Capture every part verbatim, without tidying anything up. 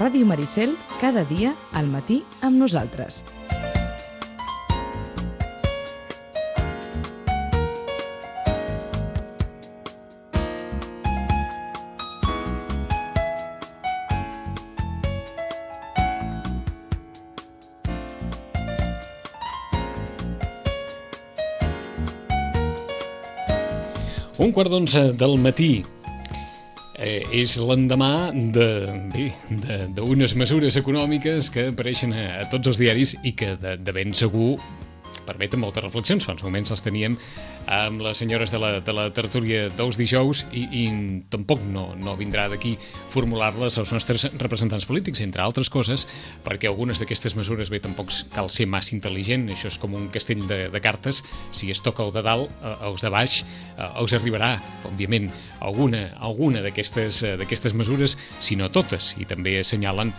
Ràdio Maricel, cada dia al matí amb nosaltres. Un quart d'onze del matí eh, és l'endemà d'unes mesures econòmiques que apareixen a, a tots els diaris i que de, de ben segur permeten moltes reflexions. Fa uns moments les teníem amb les senyores de la, de la tertúlia dels dijous i, i tampoc no, no vindrà d'aquí formular-les als nostres representants polítics, entre altres coses, perquè algunes d'aquestes mesures, bé, tampoc cal ser massa intel·ligent, això és com un castell de, de cartes, si es toca el de dalt, els de baix, els arribarà, òbviament, alguna, alguna d'aquestes d'aquestes mesures, si no totes, i també assenyalen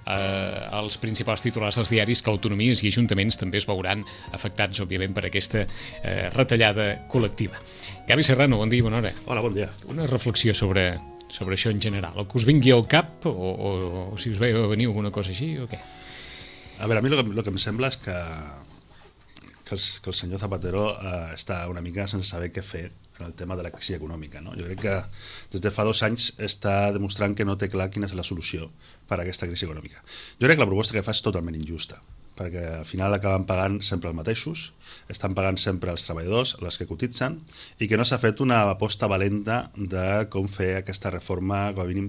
eh, els principals titulars dels diaris que autonomies i ajuntaments també es veuran afectats, òbviament, per aquesta eh, retallada col·lectiva. Gavi Serrano, bon dia i bona hora. Hola, bon dia. Una reflexió sobre, sobre això en general, el que us vingui al cap o, o, o si us veieu venir alguna cosa així o què? A veure, a mi el que, el que em sembla és que, que, el, que el senyor Zapatero eh, està una mica sense saber què fer en el tema de la crisi econòmica, no? Jo crec que des de fa dos anys està demostrant que no té clar quina és la solució per a aquesta crisi econòmica. Jo crec que la proposta que fa és totalment injusta, perquè al final acaben pagant sempre els mateixos, estan pagant sempre els treballadors, els que cotitzen, i que no s'ha fet una aposta valenta de com fer aquesta reforma, com a mínim,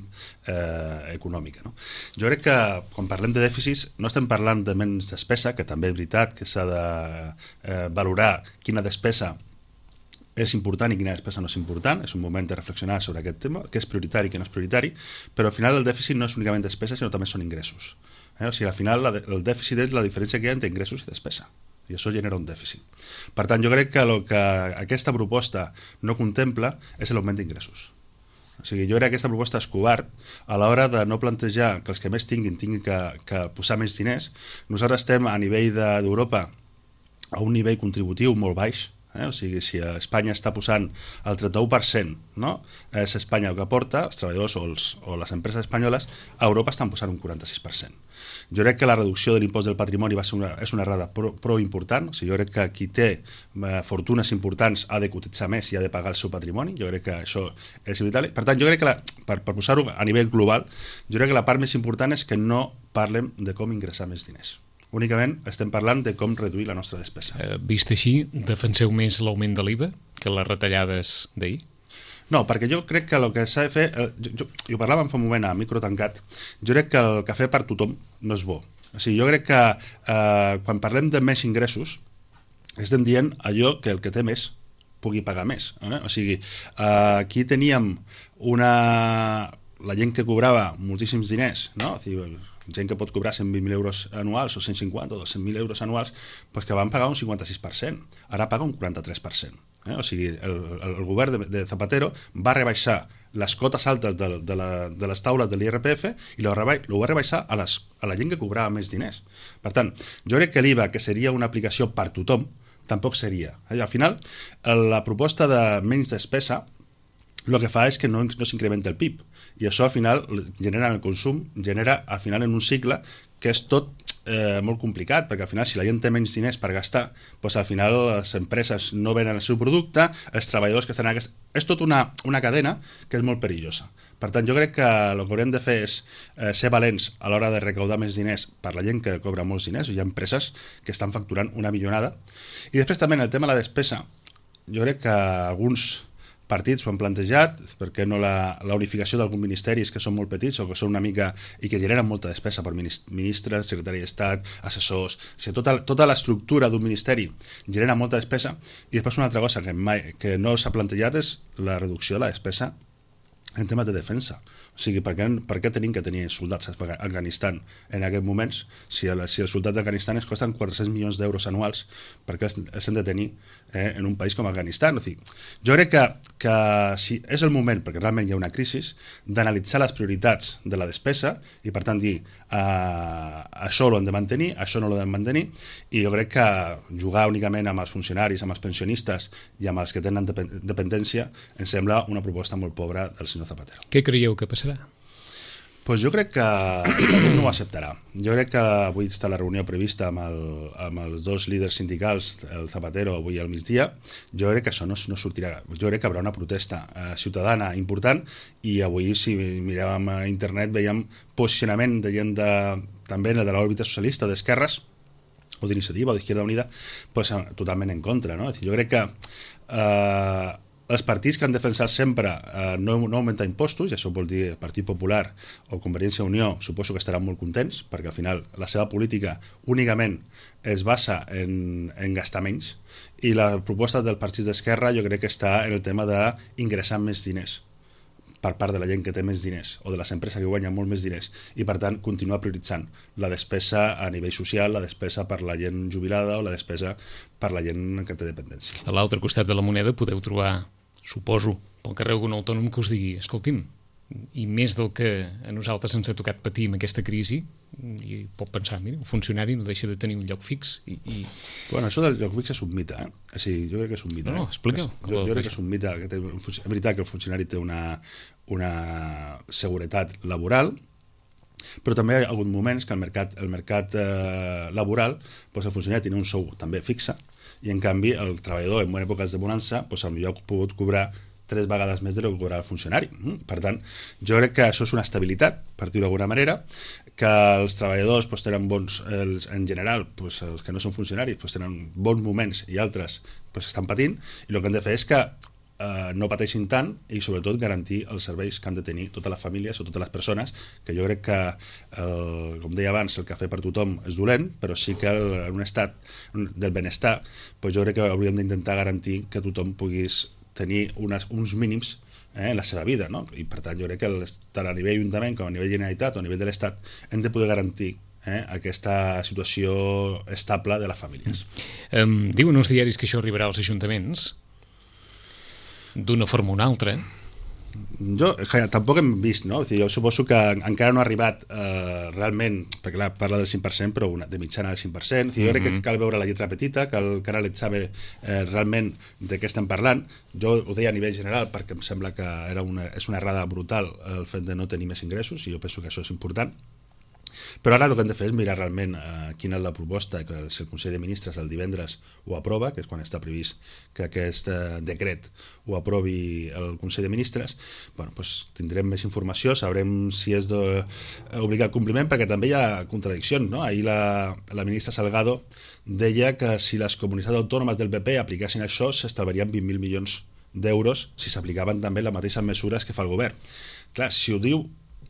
eh, econòmica. No? Jo crec que quan parlem de dèficits no estem parlant de menys despesa, que també és veritat que s'ha de eh, valorar quina despesa és important i quina despesa no és important, és un moment de reflexionar sobre aquest tema, què és prioritari i què no és prioritari, però al final el dèficit no és únicament despesa, sinó també són ingressos. Eh? O sigui, al final la, el dèficit és la diferència que hi ha entre ingressos i despesa, i això genera un dèficit. Per tant, jo crec que el que aquesta proposta no contempla és l'augment d'ingressos. O sigui, jo crec que aquesta proposta és covard a l'hora de no plantejar que els que més tinguin tinguin que, que posar més diners. Nosaltres estem a nivell d'Europa a un nivell contributiu molt baix. Eh? O sigui, si a Espanya està posant el trenta-u per cent, no? És Espanya el que aporta, els treballadors o, els, o les empreses espanyoles, a Europa estan posant un quaranta-sis per cent. Jo crec que la reducció de l'impost del patrimoni va ser una, és una errada prou, prou important. O sigui, jo crec que qui té eh, fortunes importants ha de cotitzar més i ha de pagar el seu patrimoni. Jo crec que això és vital. Per tant, jo crec que, la, per, per posar-ho a nivell global, jo crec que la part més important és que no parlem de com ingressar més diners. Únicament estem parlant de com reduir la nostra despesa. Eh, vist així, defenseu més l'augment de l'I V A que les retallades d'ahir? No, perquè jo crec que el que s'ha de fer, eh, jo, jo, jo parlàvem fa un moment a micro tancat, jo crec que el cafè per tothom no és bo. O sigui, jo crec que eh, quan parlem de més ingressos, estem dient allò que el que té més pugui pagar més. Eh? O sigui, eh, aquí teníem una... la gent que cobrava moltíssims diners, no? O sigui, gent que pot cobrar cent vint mil euros anuals o cent cinquanta o dos cents mil euros anuals, pues que van pagar un cinquanta-sis per cent, ara paga un quaranta-tres per cent. Eh? O sigui, el, el, el govern de, de Zapatero va rebaixar les cotes altes de, de, la, de les taules de l'I R P F i lo, reba, lo va rebaixar a, les, a la gent que cobrava més diners. Per tant, jo crec que l'I V A, que seria una aplicació per tothom, tampoc seria. Eh? Al final, la proposta de menys despesa el que fa és que no, no s'incrementa el P I B, i això al final genera el consum, genera al final en un cicle que és tot eh, molt complicat, perquè al final si la gent té menys diners per gastar, doncs al final les empreses no venen el seu producte, els treballadors que estan en aquesta... És tot una, una cadena que és molt perillosa. Per tant, jo crec que el que haurem de fer és eh, ser valents a l'hora de recaudar més diners per la gent que cobra molts diners, hi ha empreses que estan facturant una millonada. I després també en el tema de la despesa, jo crec que alguns partits ho han plantejat, perquè no la, la unificació d'alguns ministeris que són molt petits o que són una mica i que generen molta despesa per ministres, secretari d'Estat, assessors, o sigui, tota, tota l'estructura d'un ministeri genera molta despesa. I després una altra cosa que, mai, que no s'ha plantejat és la reducció de la despesa en temes de defensa. O sigui, per què, per què tenim que tenir soldats a Afganistan en aquests moments si, el, si els soldats d'Afganistan es costen quatre-cents milions d'euros anuals, perquè els, els hem de tenir eh, en un país com Afganistan? O sigui, jo crec que, que si és el moment, perquè realment hi ha una crisi, d'analitzar les prioritats de la despesa i per tant dir eh, això ho hem de mantenir, això no ho hem de mantenir, i jo crec que jugar únicament amb els funcionaris, amb els pensionistes i amb els que tenen dependència em sembla una proposta molt pobra del senyor Zapatero. Què creieu que passarà? Pues jo crec que la gent no ho acceptarà. Jo crec que avui està la reunió prevista amb, el, amb els dos líders sindicals, el Zapatero avui al migdia. Jo crec que això no, no sortirà. Jo crec que hi haurà una protesta eh, ciutadana important i avui, si miràvem a internet, veiem posicionament de gent de, també de l'òrbita socialista, d'esquerres, o d'iniciativa, o d'Izquierda Unida, pues, totalment en contra. No? Jo crec que eh, els partits que han defensat sempre eh, no, no augmentar impostos, i això vol dir Partit Popular o Convergència i Unió, suposo que estaran molt contents, perquè al final la seva política únicament es basa en, en gastar menys, i la proposta del partit d'Esquerra jo crec que està en el tema d'ingressar més diners per part de la gent que té més diners o de les empreses que guanyen molt més diners, i per tant continuar prioritzant la despesa a nivell social, la despesa per la gent jubilada o la despesa per la gent que té dependència. A l'altre costat de la moneda podeu trobar, suposo, pel carrer algun autònom que us digui, escolti'm, i més del que a nosaltres ens ha tocat patir amb aquesta crisi, i pot pensar, mira, un funcionari no deixa de tenir un lloc fix. I, i... Bueno, això del lloc fix és un mite, eh? O sigui, jo crec que és un mite. No, no, explica-ho. Jo, jo crec que és un mite. Que té, és veritat que el funcionari té una, una seguretat laboral, però també hi ha hagut moments que el mercat, el mercat eh, laboral, doncs el funcionari tenia un sou també fixe, i en canvi el treballador en èpoques de bonança doncs, potser ha pogut cobrar tres vegades més del que cobrava el funcionari. Per tant, jo crec que això és una estabilitat, per dir-ho d'alguna manera, que els treballadors doncs, tenen bons, els, en general, doncs, els que no són funcionaris, doncs, tenen bons moments i altres doncs, estan patint, i el que han de fer és que eh, no pateixin tant i sobretot garantir els serveis que han de tenir totes les famílies o totes les persones, que jo crec que, el, com deia abans, el cafè per tothom és dolent, però sí que el, en un estat del benestar, doncs jo crec que hauríem d'intentar garantir que tothom pogués tenir unes, uns mínims eh, en la seva vida, no? I per tant jo crec que tant a nivell Ajuntament com a nivell Generalitat o a nivell de l'Estat hem de poder garantir eh, aquesta situació estable de les famílies. Um, diuen els diaris que això arribarà als ajuntaments d'una forma o una altra. Jo que tampoc hem vist, no? O sigui, jo suposo que encara no ha arribat eh, realment, perquè clar, parla del cinc per cent, però una, de mitjana del cinc per cent. O sigui, jo crec que cal veure la lletra petita, que el canal et sabe eh, realment de què estem parlant. Jo ho deia a nivell general perquè em sembla que era una, és una errada brutal el fet de no tenir més ingressos, i jo penso que això és important. Però ara el que hem de fer és mirar realment eh, quina és la proposta, que si el Consell de Ministres el divendres ho aprova, que és quan està previst que aquest eh, decret ho aprovi el Consell de Ministres, bueno, doncs tindrem més informació, sabrem si és d'obligat compliment, perquè també hi ha contradiccions, no? Ahir la, la ministra Salgado deia que si les comunitats autònomes del P P aplicassin això s'estalviarien vint mil milions d'euros si s'aplicaven també les mateixes mesures que fa el govern. Clar, si ho diu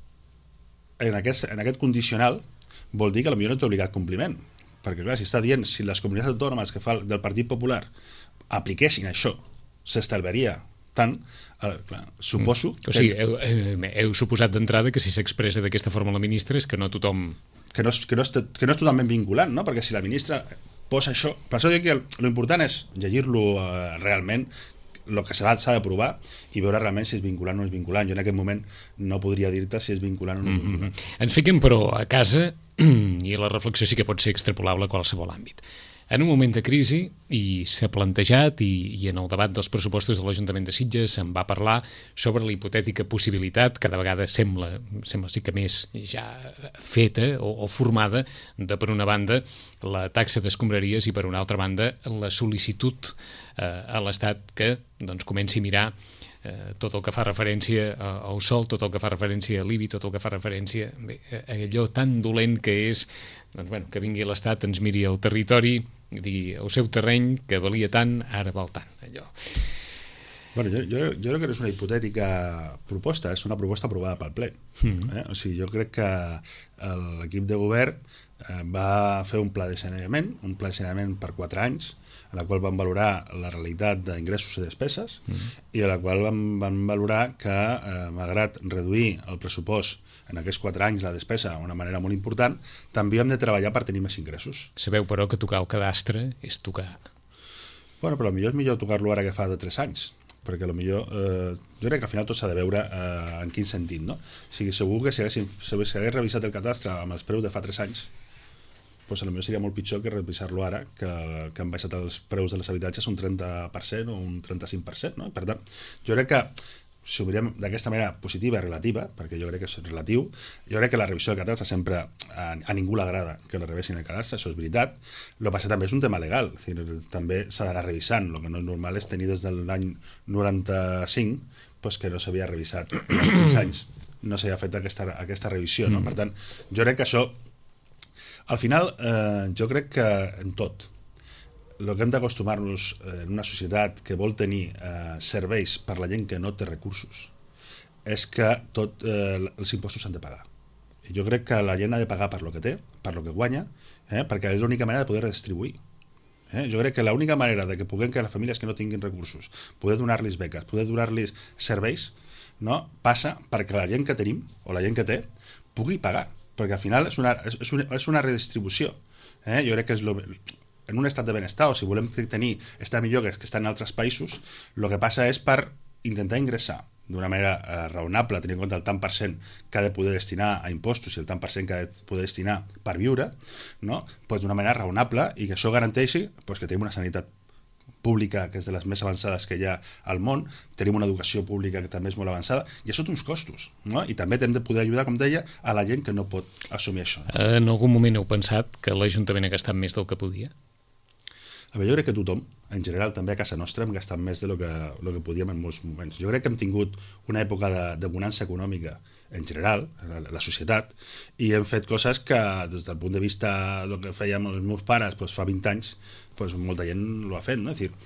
en aquest, en aquest condicional vol dir que potser no té obligat compliment, perquè clar, si està dient si les comunitats autònomes que fa del Partit Popular apliquessin això s'estalviaria tant, eh, clar, suposo mm. o sigui, que... heu, heu, heu suposat d'entrada que si s'expressa d'aquesta forma la ministra és que no tothom... que no és, que no és, que no és totalment vinculant, no? Perquè si la ministra posa això, per això dic que l'important és llegir-lo eh, realment, el que s'ha d'aprovar, i veure realment si és vinculant o no és vinculant. Jo en aquest moment no podria dir-te si és vinculant o no és vinculant. Mm-hmm. Ens fiquem, però, a casa, i la reflexió sí que pot ser extrapolable a qualsevol àmbit. En un moment de crisi, i s'ha plantejat, i, i en el debat dels pressupostos de l'Ajuntament de Sitges se'n va parlar sobre la hipotètica possibilitat, cada vegada sembla, sembla sí que més ja feta o, o formada, de per una banda la taxa d'escombraries i per una altra banda la sol·licitud eh, a l'Estat que doncs, comenci a mirar eh, tot el que fa referència al sòl, tot el que fa referència a l'I B I, tot el que fa referència bé, a allò tan dolent que és doncs, bueno, que vingui l'Estat, ens miri el territori i digui el seu terreny que valia tant, ara val tant allò. Bueno, jo, jo, jo crec que no és una hipotètica proposta, és una proposta aprovada pel ple. Mm-hmm. eh? O sigui, jo crec que l'equip de govern eh, va fer un pla de saneament, un pla de saneament per quatre anys, en la qual van valorar la realitat d'ingressos i despeses, mm-hmm. i a la qual van, van valorar que, eh, malgrat reduir el pressupost en aquests quatre anys la despesa d'una manera molt important, també hem de treballar per tenir més ingressos. Sabeu, però, que tocar el cadastre és tocar... Bueno, però potser és millor tocar-lo ara que fa de tres anys, perquè potser, eh, jo crec que al final tot s'ha de veure eh, en quin sentit, no? O sigui, segur que si hagués, si hagués revisat el cadastre amb els preus de fa tres anys, doncs potser seria molt pitjor que revisar-lo ara, que, que han baixat els preus dels habitatges un trenta per cent o un trenta-cinc per cent, no? Per tant, jo crec que si ho mirem d'aquesta manera positiva i relativa, perquè jo crec que és relatiu, jo crec que la revisió del cadastre sempre, a, a ningú l'agrada que la revisin el cadastre, això és veritat. El que passa també és un tema legal, és dir, també s'ha d'anar revisant, el que no és normal és tenir des de l'any noranta-cinc pues, que no s'havia revisat durant quinze anys, no s'havia fet aquesta, aquesta revisió, no? Per tant, jo crec que això, al final, eh, jo crec que en tot, el que hem d'acostumar-nos en una societat que vol tenir eh, serveis per la gent que no té recursos és que tot, eh, els impostos s'han de pagar. I jo crec que la gent ha de pagar per lo que té, per lo que guanya, eh, perquè és l'única manera de poder redistribuir. Eh? Jo crec que l'única manera de que puguem que les famílies que no tinguin recursos, poder donar-los beques, poder donar-los serveis, no? Passa perquè la gent que tenim, o la gent que té, pugui pagar, perquè al final és una, és una, és una redistribució. Eh? Jo crec que és lo, en un estat de benestar, o si volem tenir estar millor que, que estar en altres països, el que passa és per intentar ingressar d'una manera eh, raonable, tenint en compte el tant per cent que ha de poder destinar a impostos i el tant per cent que ha de poder destinar per viure, no? Pues d'una manera raonable i que això garanteixi pues, que tenim una sanitat pública que és de les més avançades que hi ha al món, tenim una educació pública que també és molt avançada, i això té uns costos, no? I també hem de poder ajudar, com deia, a la gent que no pot assumir això. No? En algun moment heu pensat que l'Ajuntament ha gastat més del que podia? A veure, jo crec que tothom, en general, també a casa nostra, hem gastat més del que, lo que podíem en molts moments. Jo crec que hem tingut una època de, de bonança econòmica en general, la, la societat, i hem fet coses que, des del punt de vista del que fèiem els meus pares doncs, fa vint anys, doncs, molta gent ho ha fet. No? És dir,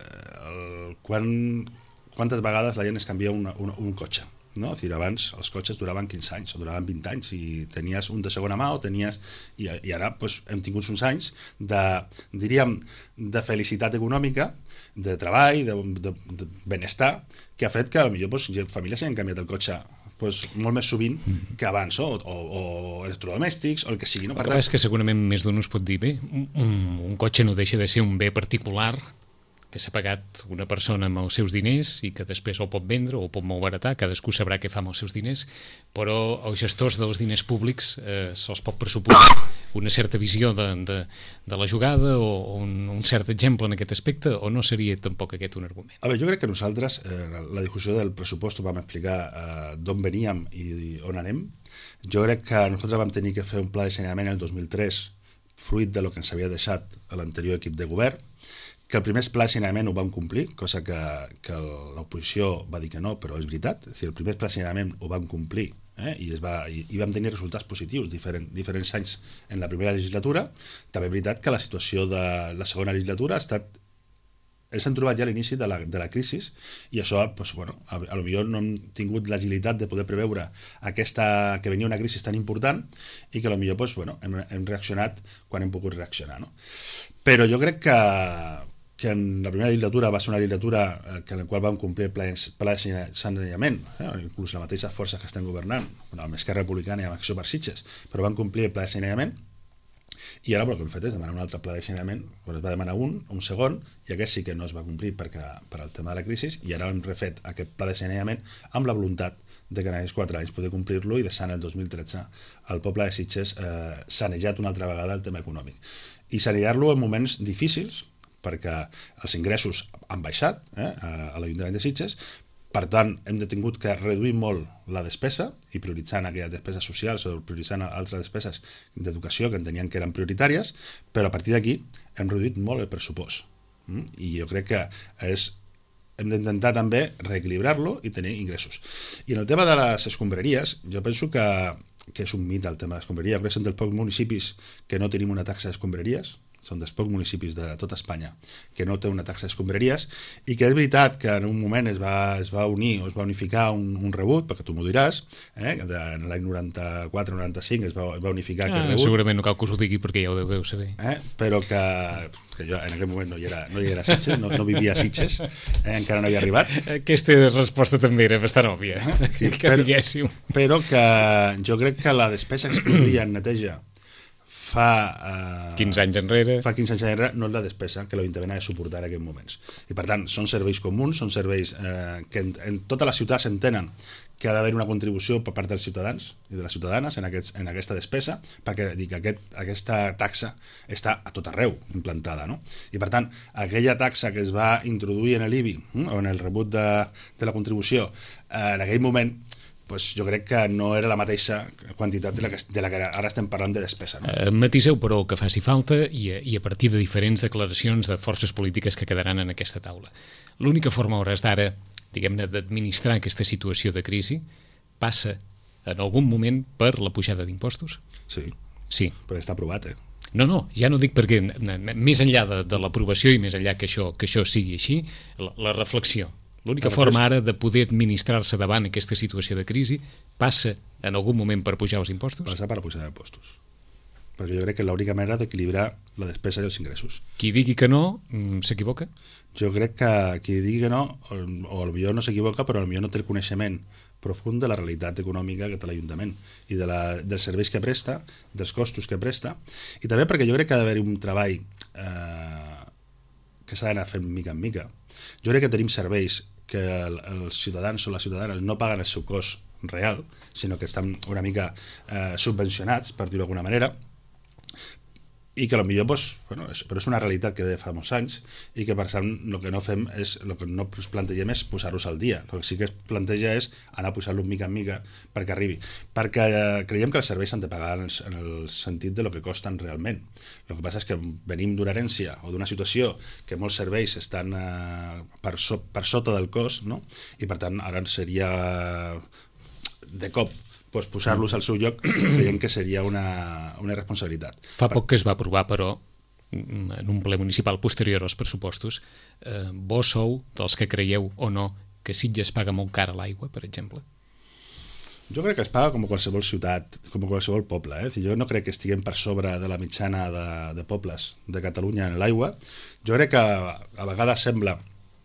el, quan, quantes vegades la gent es canvia una, un, un cotxe? No? És dir, abans els cotxes duraven quinze anys o duraven vint anys i tenies un de segona mà o tenies... I, i ara doncs, hem tingut uns anys de, diríem, de felicitat econòmica, de treball, de, de, de benestar, que ha fet que potser doncs, famílies han canviat el cotxe pues, molt més sovint que abans, o, o, o electrodomèstics, o el que sigui. No? El que és que segurament més d'un us pot dir, bé, un, un cotxe no deixa de ser un bé particular que s'ha pagat una persona amb els seus diners i que després el pot vendre o el pot malbaratar, cadascú sabrà què fa amb els seus diners, però els gestors dels diners públics eh, se'ls pot pressuposar una certa visió de, de, de la jugada o, o un, un cert exemple en aquest aspecte, o no seria tampoc aquest un argument? A veure, jo crec que nosaltres, eh, la discussió del pressupost vam explicar eh, d'on veníem i, i on anem. Jo crec que nosaltres vam tenir que fer un pla de saneament el dos mil tres, fruit de lo que ens havia deixat l'anterior equip de govern, que el primer pla de saneament ho vam complir, cosa que, que l'oposició va dir que no, però és veritat. És a dir, el primer pla de saneament ho vam complir eh? I, es va, i, i vam tenir resultats positius diferent, diferents anys en la primera legislatura. També és veritat que la situació de la segona legislatura ha estat... Ens hem trobat ja a l'inici de, la, de la crisi i això, doncs, bueno, a, a lo millor no hem tingut l'agilitat de poder preveure aquesta, que venia una crisi tan important i que a lo millor doncs, bueno, hem, hem reaccionat quan hem pogut reaccionar. No? Però jo crec que que en la primera legislatura va ser una legislatura eh, que en la qual vam complir el pla, pla de saneament, eh, inclús la mateixa força que estem governant, bueno, amb Esquerra Republicana i amb Acció per Sitges, però vam complir el pla de saneament, i ara el que hem fet és demanar un altre pla de saneament, quan es va demanar un, un segon, i aquest sí que no es va complir perquè, per al tema de la crisi, i ara hem refet aquest pla de saneament amb la voluntat de que en aquests quatre anys poder complir-lo i deixar el dos mil tretze el poble de Sitges eh, sanejat una altra vegada el tema econòmic. I sanejar-lo en moments difícils, perquè els ingressos han baixat eh, a l'Ajuntament de Sitges, per tant hem tingut que reduir molt la despesa i prioritzant aquelles despeses socials o prioritzant altres despeses d'educació que entenien que eren prioritàries, però a partir d'aquí hem reduït molt el pressupost mm? I jo crec que és, hem d'intentar també reequilibrar-lo i tenir ingressos. I en el tema de les escombraries, jo penso que, que és un mite el tema de l'escombraria. Crec que són dels pocs municipis que no tenim una taxa d'escombraries, són dels pocs municipis de tota Espanya que no té una taxa d'escombraries, i que és veritat que en un moment es va, es va unir o es va unificar un, un rebut, perquè tu m'ho diràs, eh, que en l'any noranta-quatre noranta-cinc es va, es va unificar ah, aquest rebut. Segurament no cal que us ho digui perquè ja ho deveu saber. Eh, però que, que jo en aquell moment no hi era, no hi era a Sitges, no, no vivia a Sitges, eh, encara no havia arribat. Aquesta resposta també era bastant òbvia, eh? que però, diguéssim. Però que jo crec que la despesa que es produïa en neteja fa... Eh, quinze anys enrere. Fa quinze anys enrere no és la despesa que l'Ajuntament ha de suportar en aquests moments. I per tant, són serveis comuns, són serveis eh, que en, en tota la ciutat s'entenen que ha d'haver una contribució per part dels ciutadans i de les ciutadanes en, aquests, en aquesta despesa, perquè dic, aquest, aquesta taxa està a tot arreu implantada, no? I per tant, aquella taxa que es va introduir en l'I B I eh, o en el rebut de, de la contribució, eh, en aquell moment pues jo crec que no era la mateixa quantitat de la que, de la que ara estem parlant de despesa. No? Eh, matiseu, però, que faci falta i, i a partir de diferents declaracions de forces polítiques que quedaran en aquesta taula. L'única forma, a hores d'ara, diguem-ne, d'administrar aquesta situació de crisi passa en algun moment per la pujada d'impostos? Sí, sí, però està aprovat, eh? No, no, ja no dic perquè, més enllà de, de l'aprovació i més enllà que això, que això sigui així, la, la reflexió. L'única forma ara de poder administrar-se davant aquesta situació de crisi passa en algun moment per pujar els impostos? Passa per pujar els impostos. Perquè jo crec que és l'única manera d'equilibrar la despesa i els ingressos. Qui digui que no, s'equivoca? Jo crec que qui digui que no, o, o potser no s'equivoca, però potser no té el coneixement profund de la realitat econòmica que té l'Ajuntament i de la, dels serveis que presta, dels costos que presta, i també perquè jo crec que ha d'haver un treball eh, que s'ha d'anar fent mica en mica. Jo crec que tenim serveis que el, els ciutadans o les ciutadanes no paguen el seu cost real, sinó que estan una mica eh, subvencionats, per dir-ho d'alguna manera, i que potser, pues, bueno, és, però és una realitat que de fa molts anys i que per tant el que no fem és, el que no plantegem és posar-los al dia, el que sí que es planteja és anar posant-los mica en mica perquè arribi, perquè creiem que els serveis s'han de pagar en el, en el sentit de lo que costen realment. El que passa és que venim d'una herència o d'una situació que molts serveis estan eh, per, so, per sota del cost, no? I per tant ara seria de cop pues posar-los al seu lloc creiem que seria una, una irresponsabilitat. Fa poc que es va aprovar, però, en un ple municipal posterior als pressupostos, eh, vos sou dels que creieu o no que Sitges paga molt cara l'aigua, per exemple? Jo crec que es paga com a qualsevol ciutat, com a qualsevol poble. Eh? Jo no crec que estiguem per sobre de la mitjana de, de pobles de Catalunya en l'aigua. Jo crec que a vegades sembla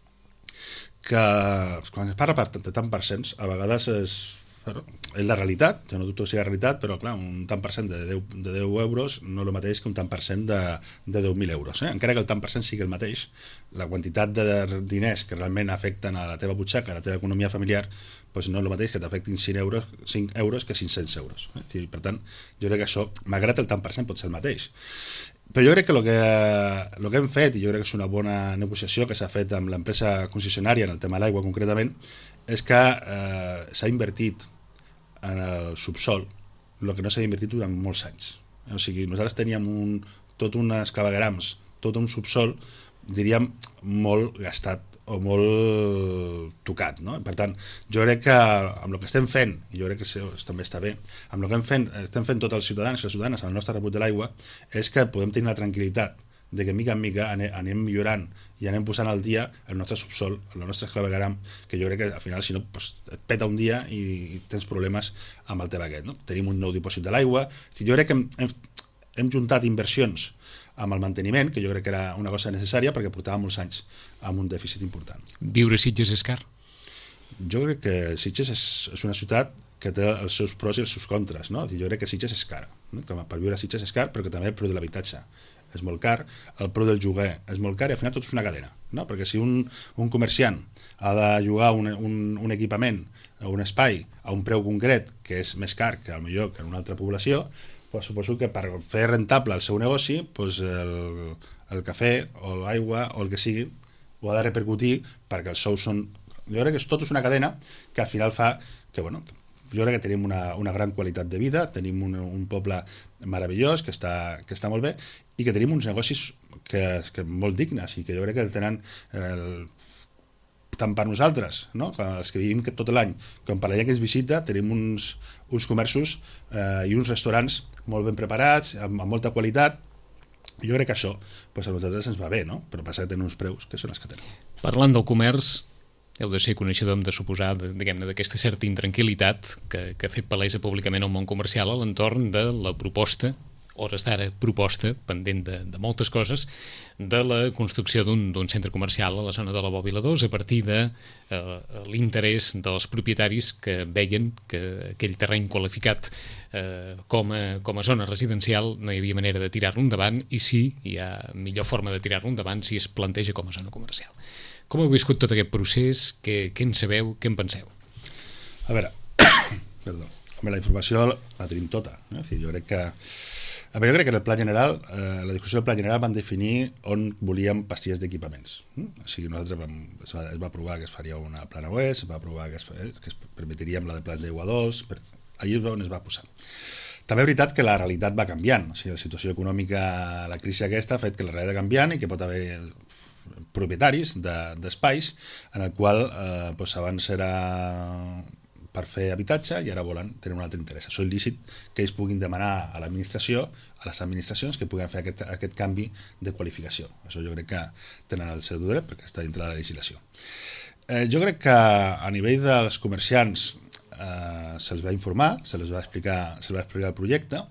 que quan es parla de tant per cents, a vegades és Però és la realitat, jo no dubto que sigui la realitat, però clar, un tant per cent de deu, de deu euros no és el mateix que un tant per cent de, de deu mil euros. Eh? Encara que el tant per cent sigui el mateix, la quantitat de diners que realment afecten a la teva butxaca, a la teva economia familiar, doncs no és el mateix que t'afectin cinc euros, cinc euros que cinc-cents euros. Eh? Per tant, jo crec que això, malgrat el tant per cent, pot ser el mateix. Però jo crec que el que, el que hem fet, i jo crec que és una bona negociació que s'ha fet amb l'empresa concessionària en el tema de l'aigua concretament, és que eh, s'ha invertit en el subsol el que no s'ha invertit durant molts anys. O sigui, nosaltres teníem un, tot uns claveguerams, tot un subsol, diríem, molt gastat o molt tocat, no? Per tant, jo crec que amb el que estem fent, i jo crec que això també està bé, amb el que hem fent, estem fent tots els ciutadans i les ciutadanes amb el nostre rebut de l'aigua, és que podem tenir la tranquil·litat de que mica en mica anem millorant i anem posant al dia el nostre subsol, el nostre clavegueram, que jo crec que al final, si no, pues, et peta un dia i tens problemes amb el tema aquest. No? Tenim un nou dipòsit de l'aigua. Jo crec que hem, hem, hem juntat inversions amb el manteniment, que jo crec que era una cosa necessària perquè portàvem molts anys amb un dèficit important. Viure a Sitges és car? Jo crec que Sitges és, és una ciutat que té els seus pros i els seus contres. No? Jo crec que Sitges és cara. No? Que per viure a Sitges és car, però que també el preu de l'habitatge és molt car, el preu del lloguer és molt car i al final tot és una cadena, no? Perquè si un, un comerciant ha de llogar un, un, un equipament, un espai a un preu concret que és més car que potser que en una altra població, pues suposo que per fer rentable el seu negoci, pues el, el cafè o l'aigua o el que sigui ho ha de repercutir perquè els sous són... Jo crec que tot és una cadena que al final fa que, bueno, jo crec que tenim una, una gran qualitat de vida, tenim un, un poble meravellós que està, que està molt bé i que tenim uns negocis que, que molt dignes i que jo crec que tenen el, tant per nosaltres, no? Els que vivim tot l'any, com per la gent que ens visita, tenim uns, uns comerços eh, i uns restaurants molt ben preparats, amb, amb molta qualitat. Jo crec que això pues, a nosaltres ens va bé, no? Però passa que tenen uns preus que són els que tenen. Parlant del comerç, heu de ser coneixedor, hem de suposar, diguem-ne, d'aquesta certa intranquil·litat que, que ha fet palesa públicament al món comercial a l'entorn de la proposta hores d'ara, proposta, pendent de, de moltes coses, de la construcció d'un centre comercial a la zona de la Bòbila dos a partir de eh, l'interès dels propietaris que veien que aquell terreny qualificat eh, com, a, com a zona residencial no hi havia manera de tirar-lo endavant i sí, hi ha millor forma de tirar-lo endavant si es planteja com a zona comercial. Com heu viscut tot aquest procés? Què, què en sabeu? Què en penseu? A veure, perdó. La informació la tenim tota. No? És a dir, jo crec que a veure, jo crec que en el pla general, eh, la discussió del pla general van definir on volíem pastilles d'equipaments. Mm? O sigui, nosaltres vam, es, va, es va aprovar que es faria una plana oest, es va aprovar que es, eh, que es permetiríem la de plans d'aigua dolç, per, allà és on es va posar. També és veritat que la realitat va canviant. O sigui, la situació econòmica, la crisi aquesta ha fet que la realitat va canviant i que pot haver propietaris d'espais de, en el qual eh, doncs abans era per fer habitatge i ara volen tenir un altre interès. Això és lícit que ells puguin demanar a l'administració, a les administracions, que puguin fer aquest, aquest canvi de qualificació. Això jo crec que tenen el seu dret perquè està dintre de la legislació. Eh, jo crec que a nivell dels comerciants eh, se'ls va informar, se'ls va explicar, se'ls va explicar el projecte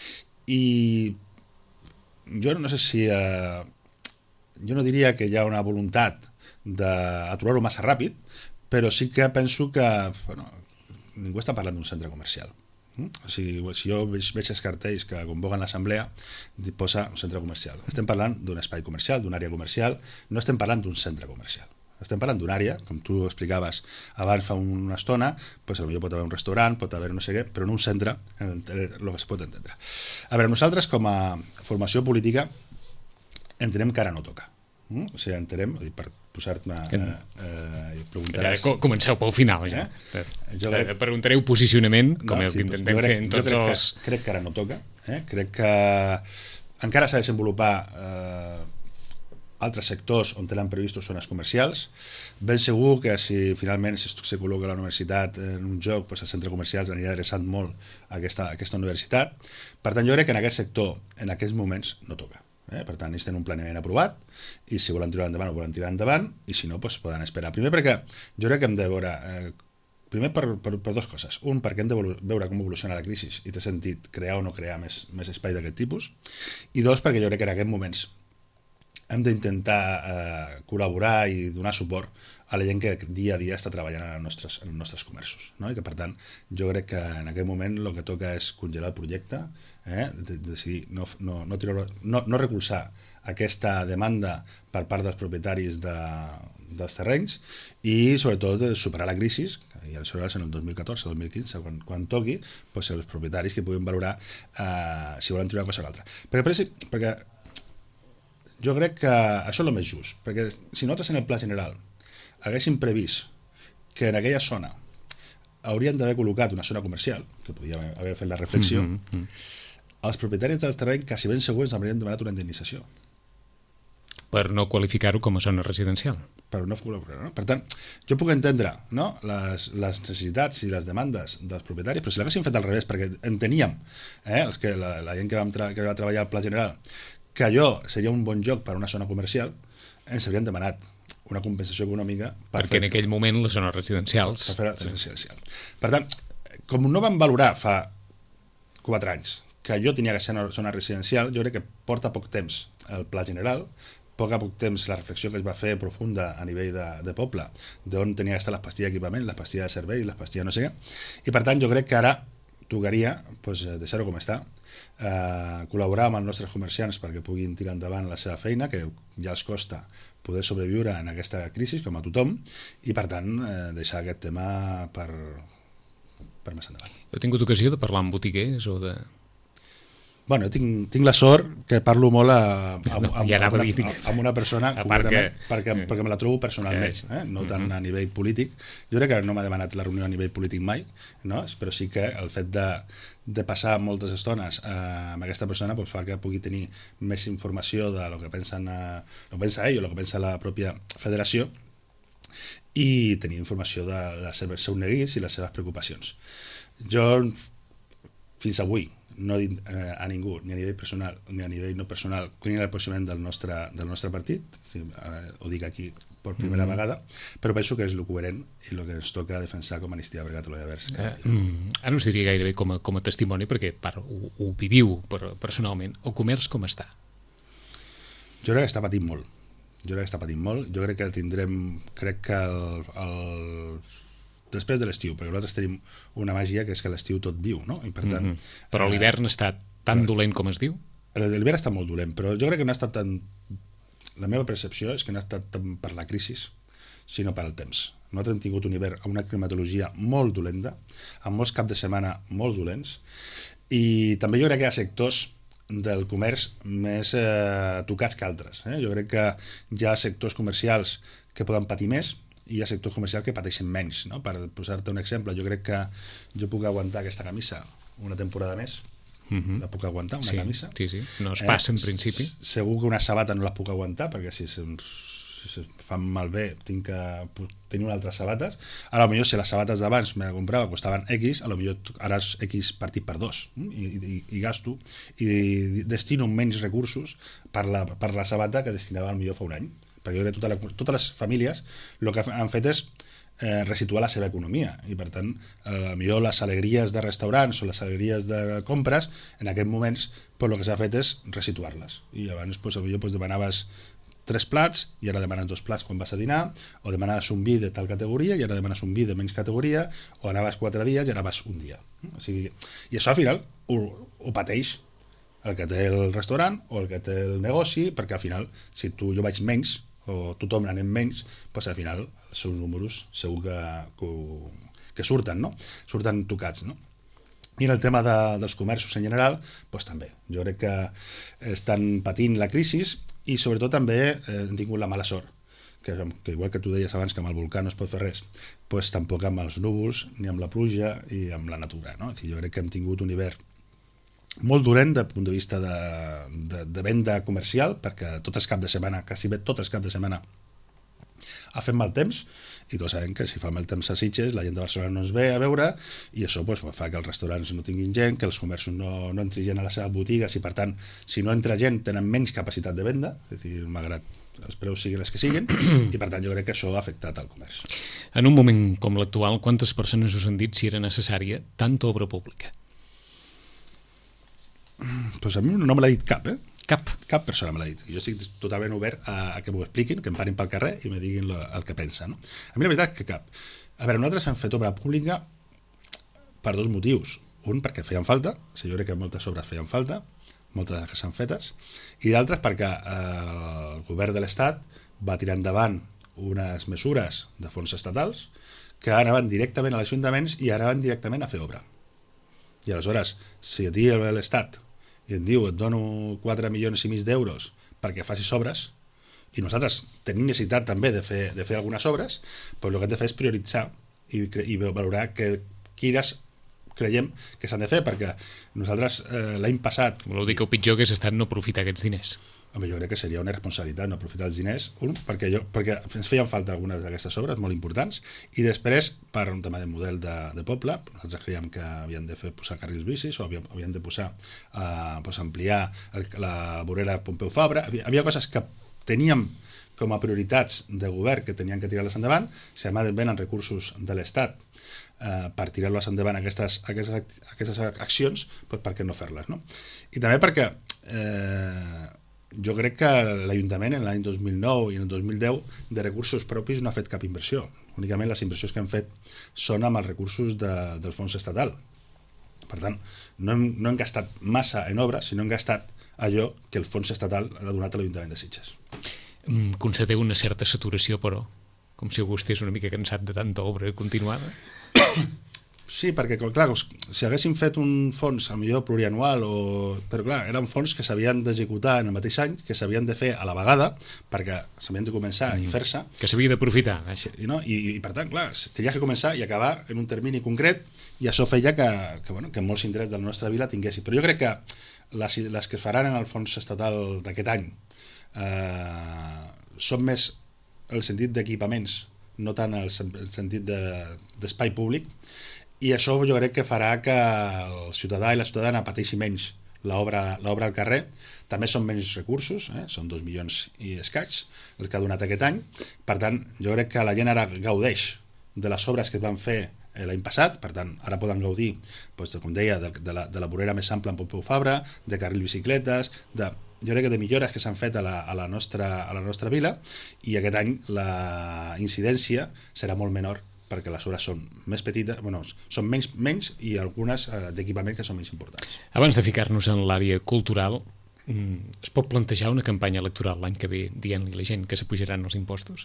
i jo no sé si... Eh, jo no diria que hi ha una voluntat d'aturar-ho massa ràpid, però sí que penso que bueno, ningú està parlant d'un centre comercial. O sigui, si jo veig, veig els cartells que convoquen l'assemblea, posa un centre comercial. Estem parlant d'un espai comercial, d'una àrea comercial, no estem parlant d'un centre comercial. Estem parlant d'una àrea, com tu explicaves abans fa una estona, doncs potser pot haver un restaurant, pot haver no sé què, però en un centre, el que es pot entendre. A veure, nosaltres com a formació política entenem que ara no toca. Mm? O sigui, entenem, per posar-te una... Eh, eh, preguntaràs... Ja, comenceu pel final, ja. Eh? Jo crec... Preguntareu posicionament, com no, el que intentem crec, fer en tots crec els... Que, crec que ara no toca. Eh? Crec que encara s'ha de desenvolupar eh, altres sectors on tenen previstos zones comercials. Ben segur que si finalment si se col·loca la universitat en un lloc, doncs el centre comercial anirà adreçant molt a aquesta, a aquesta universitat. Per tant, jo crec que en aquest sector, en aquests moments, no toca. Eh? Per tant, ells tenen un planeament aprovat i si volen tirar endavant ho volen tirar endavant i si no, doncs poden esperar. Primer perquè jo crec que hem de veure eh, primer per, per, per dues coses. Un, perquè hem de veure com evoluciona la crisi i té sentit crear o no crear més, més espai d'aquest tipus, i dos, perquè jo crec que en aquests moments hem d'intentar eh, col·laborar i donar suport a la gent que dia a dia està treballant en els nostres, en els nostres comerços, no? I que per tant jo crec que en aquest moment el que toca és congelar el projecte, eh? de, de decidir no, no, no, tirar, no, no recolzar aquesta demanda per part dels propietaris de, dels terrenys i sobretot superar la crisi i aleshores en el dos mil catorze dos mil quinze quan, quan toqui doncs els propietaris que puguin valorar eh, si volen tirar una cosa o l'altra perquè, perquè jo crec que això és el més just, perquè si nosaltres en el pla general haguéssim previst que en aquella zona haurien d'haver col·locat una zona comercial, que podíem haver fet la reflexió, mm -hmm. els propietaris del terreny quasi ben segurs haurien demanat una indemnització. Per no qualificar-ho com a zona residencial. Per no qualificar-ho, no? Per tant, jo puc entendre no? les, les necessitats i les demandes dels propietaris, però si l'haguéssim fet al revés, perquè enteníem, eh, els que, la, la gent que, vam tra que va treballar al pla general, que allò seria un bon lloc per a una zona comercial, ens haurien demanat una compensació econòmica per perquè fer, en aquell moment les zones residencials per fer residencial. Per tant, com no vam valorar fa quatre anys que allò tenia que ser una zona residencial, jo crec que porta poc temps el pla general, poc a poc temps la reflexió que es va fer profunda a nivell de, de poble, d'on tenia que estar les pastilles d'equipament, les pastilles de servei, les pastilles no sé què, i per tant jo crec que ara tocaria pues, deixar-ho com està, eh, col·laborar amb els nostres comerciants perquè puguin tirar endavant la seva feina, que ja els costa poder sobreviure en aquesta crisi, com a tothom, i per tant eh, deixar aquest tema per, per més endavant. Heu tingut ocasió de parlar amb botiguers o de... Bueno, tinc, tinc la sort que parlo molt a, a, a, no, a, ja amb, una, amb una persona a que, perquè, eh, perquè me la trobo personalment, eh? no tant a nivell polític. Jo crec que no m'ha demanat la reunió a nivell polític mai, no? Però sí que el fet de, de passar moltes estones eh, amb aquesta persona pues, fa que pugui tenir més informació de lo que pensen, eh, lo que pensa ell o el que pensa la pròpia federació i tenir informació de, de els seus neguits i les seves preocupacions. Jo fins avui no dit eh, a ningú, ni a nivell personal ni a nivell no personal, quin era el posicionament del nostre, del nostre partit, sí, eh, ho dic aquí per primera mm. vegada, però penso que és el coherent i el que ens toca defensar com a Amnistia per Catalunya Verds. Eh, mm, ara us diria gairebé com a, com a testimoni, perquè part, ho, ho viviu per, personalment. El comerç com està? Jo crec que està patint molt. Jo crec que està patint molt. Jo crec que tindrem, crec que el, el després de l'estiu, perquè nosaltres tenim una màgia que és que l'estiu tot viu, no? I per tant, mm-hmm. Però l'hivern eh, està tan dolent com es diu? L'hivern està molt dolent, però jo crec que no ha estat tan... La meva percepció és que no ha estat tant per la crisi, sinó per al temps. Nosaltres hem tingut un hivern amb una climatologia molt dolenta, amb molts caps de setmana molt dolents, i també jo crec que hi ha sectors del comerç més eh, tocats que altres. Eh? Jo crec que hi ha sectors comercials que poden patir més, i hi ha sectors comercials que pateixen menys, no? Per posar-te un exemple, jo crec que jo puc aguantar aquesta camisa una temporada més, mm-hmm. la puc aguantar, una sí, camisa. Sí, sí, no es passa eh, en principi. Segur que una sabata no la puc aguantar, perquè si se'ns si fan malbé tinc que tenir unes altres sabates. A lo millor si les sabates d'abans me la comprava costaven X, a lo millor ara és X partit per dos, i, i, i gasto, i destino menys recursos per la, per la sabata que destinava millor fa un any. Perquè jo crec que tota la, totes les famílies el que han fet és eh, resituar la seva economia i per tant, eh, millor les alegries de restaurants o les alegries de compres en aquests moments pues, el que s'ha fet és resituar-les i abans pues, millor pues, demanaves tres plats i ara demanes dos plats quan vas a dinar, o demanaves un vi de tal categoria i ara demanes un vi de menys categoria, o anaves quatre dies i ara vas un dia. O sigui, i això al final ho, ho pateix el que té el restaurant o el que té el negoci, perquè al final si tu jo vaig menys o tothom anem menys, doncs al final els seus números segur que, que, que surten, no? Surten tocats, no? I en el tema de, dels comerços en general, doncs també. Jo crec que estan patint la crisi i sobretot també eh, han tingut la mala sort, que, que igual que tu deies abans que amb el volcà no es pot fer res, doncs tampoc amb els núvols, ni amb la pluja i amb la natura, no? És dir, jo crec que hem tingut un hivern molt dolent del punt de vista de, de, de venda comercial, perquè tot el cap de setmana, quasi bé tot el cap de setmana ha fet mal temps, i tots sabem que si fa mal temps a Sitges la gent de Barcelona no ens ve a veure i això pues, fa que els restaurants no tinguin gent, que els comerços no, no entri gent a les seves botigues i per tant, si no entra gent tenen menys capacitat de venda, és a dir, malgrat els preus siguin els que siguin, i per tant jo crec que això ha afectat al comerç. En un moment com l'actual, quantes persones us han dit si era necessària tanta obra pública? Pues a mi no me l'ha dit cap, eh? Cap? Cap persona me l'ha dit. Jo estic totalment obert a, a que m'ho expliquin, que em parin pel carrer i me diguin lo, el que pensa, no? A mi la veritat és que cap. A veure, nosaltres hem fet obra pública per dos motius. Un, perquè feien falta, o sigui, jo crec que moltes obres feien falta, moltes que s'han fetes, i d'altres perquè eh, el govern de l'Estat va tirar endavant unes mesures de fons estatals que anaven directament a ajuntaments i anaven directament a fer obra. I aleshores, si a ti l'Estat i et diu et dono quatre milions i mig d'euros perquè facis obres, i nosaltres tenim necessitat també de fer, de fer algunes obres, doncs el que hem de fer és prioritzar i, i valorar que, quines creiem que s'han de fer, perquè nosaltres eh, l'any passat... Voleu dir que el pitjor hagués estat no aprofitar aquests diners? Home, jo crec que seria una responsabilitat no aprofitar els diners, un, perquè, jo, perquè ens feien falta algunes d'aquestes obres molt importants, i després, per un tema de model de, de poble, nosaltres creiem que havien de fer posar carrils bicis o havien, havien de posar, eh, pues, ampliar el, la vorera Pompeu Fabra. Havia, havia coses que teníem com a prioritats de govern que tenien que tirar-les endavant, si a més venen recursos de l'Estat eh, per tirar-les endavant aquestes, aquestes, aquestes accions, pues, per què no fer-les, no? I també perquè eh, jo crec que l'Ajuntament en l'any dos mil nou i en el dos mil deu de recursos propis no ha fet cap inversió. Únicament les inversions que hem fet són amb els recursos de, del fons estatal. Per tant, no hem, no hem gastat massa en obra, sinó hem gastat allò que el fons estatal ha donat a l'Ajuntament de Sitges. Constateu una certa saturació, però? Com si algú estés una mica cansat de tanta obra continuada? Sí, perquè, clar, si haguéssim fet un fons, a millor plurianual, o... però clar, eren fons que s'havien d'executar en el mateix any, que s'havien de fer a la vegada, perquè s'havien de començar mm. i fer-se. Que s'havia d'aprofitar. I, no? I, I, per tant, clar, tenia que començar i acabar en un termini concret, i això feia que, que, bueno, que molts indrets de la nostra vila tinguessin. Però jo crec que les, les que faran en el fons estatal d'aquest any eh, són més el sentit d'equipaments, no tant el, el sentit d'espai de, públic, i això jo crec que farà que el ciutadà i la ciutadana pateixi menys l'obra l'obra al carrer. També són menys recursos, eh? Són dos milions i escaig el que ha donat aquest any. Per tant, jo crec que la gent ara gaudeix de les obres que es van fer l'any passat, per tant, ara poden gaudir, doncs, com deia, de, de, la, de la vorera més ampla en Pompeu Fabra, de carril bicicletes, de, jo crec que de millores que s'han fet a la, a, la nostra, a la nostra vila, i aquest any la incidència serà molt menor perquè les obres són més petites, bueno, són menys, menys i algunes eh, d'equipament que són menys importants. Abans de ficar-nos en l'àrea cultural, es pot plantejar una campanya electoral l'any que ve dient-li a la gent que s'apujaran els impostos?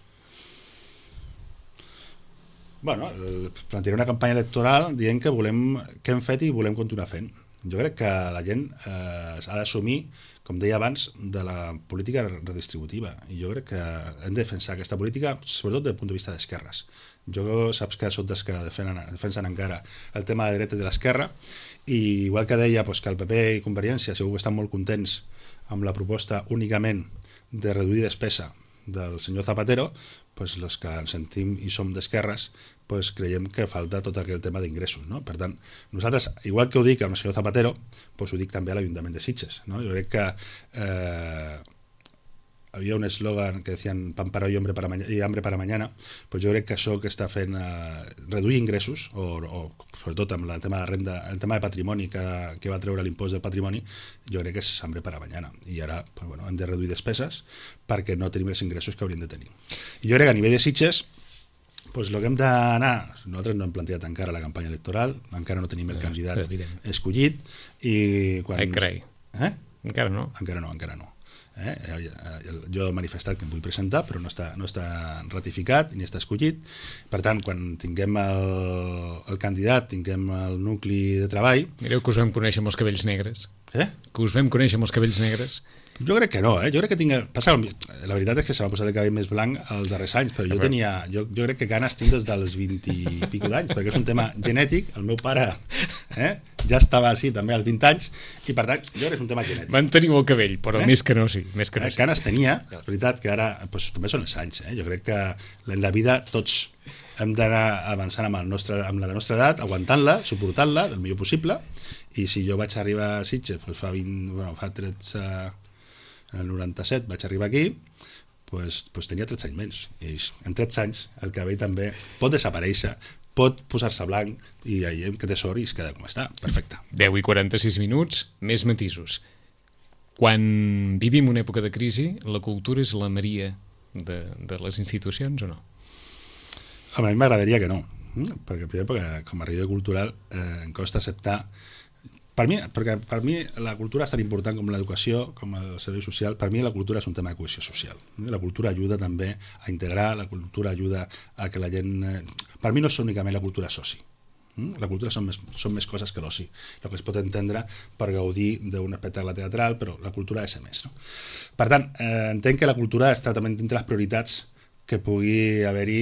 Bueno, plantejaré una campanya electoral dient que volem, que hem fet i volem continuar fent. Jo crec que la gent eh, ha d'assumir, com deia abans, de la política redistributiva, i jo crec que hem de defensar aquesta política, sobretot des del punt de vista d'esquerres. Jo saps que soc dels que defensen, defensen encara el tema de dreta i de l'esquerra, i igual que deia doncs, que el P P i Convergència segur que estan molt contents amb la proposta únicament de reduir despesa del senyor Zapatero, doncs els que ens sentim i som d'esquerres doncs creiem que falta tot aquell tema d'ingressos, no? Per tant, nosaltres, igual que ho dic amb el senyor Zapatero, doncs ho dic també a l'Ajuntament de Sitges, no? Jo crec que eh, havia un eslògan que decían pan para hoy hambre para mañana, i hambre para mañana, pues jo crec que això que està fent eh, reduir ingressos, o, o sobretot amb el tema de renda, el tema de patrimoni que, que va treure l'impost del patrimoni, jo crec que és hambre para mañana, i ara pues, bueno, hem de reduir despeses perquè no tenim els ingressos que hauríem de tenir. I jo crec que a nivell de Sitges, pues el que hem d'anar, nosaltres no hem plantejat encara la campanya electoral, encara no tenim el candidat escollit, i quan... Ai, carai. Eh? Encara no. Encara no, encara no. Eh? Jo he manifestat que em vull presentar, però no està, no està ratificat ni està escollit. Per tant, quan tinguem el, el candidat, tinguem el nucli de treball... Mireu que us vam conèixer amb els cabells negres. Eh? Que us vam conèixer amb els cabells negres. Jo crec que no, eh? Jo crec que tinc... Passa, la veritat és que se m'ha posat el cabell més blanc els darrers anys, però jo tenia... Jo, jo crec que ganes tinc des dels vint i pico d'anys, perquè és un tema genètic. El meu pare eh, ja estava així també als vint anys, i per tant, jo crec que és un tema genètic. Van tenir el cabell, però eh? més que no, sí. Més que no, eh, sí. Ganes tenia, la veritat que ara pues, també són els anys. Eh? Jo crec que en la vida tots hem d'anar avançant amb, el nostre, amb la nostra edat, aguantant-la, suportant-la, el millor possible, i si jo vaig arribar a Sitges pues, fa, vint, bueno, fa tretze... en el noranta-set vaig arribar aquí, pues, pues tenia tretze anys menys. I en tretze anys el cabell també pot desaparèixer, pot posar-se blanc i veiem que té sort i es queda com està. Perfecte. deu i quaranta-sis minuts, més matisos. Quan vivim una època de crisi, la cultura és la Maria de, de les institucions o no? A mi m'agradaria que no, perquè primer perquè com a regidor cultural eh, em costa acceptar. Per mi, perquè per mi la cultura és tan important com l'educació, com el servei social. Per mi la cultura és un tema de cohesió social. La cultura ajuda també a integrar, la cultura ajuda a que la gent... Per mi no és únicament la cultura soci. La cultura són més, són més coses que l'oci. El que es pot entendre per gaudir d'un espectacle teatral, però la cultura ha de ser més. No? Per tant, eh, entenc que la cultura està també dintre les prioritats que pugui haver-hi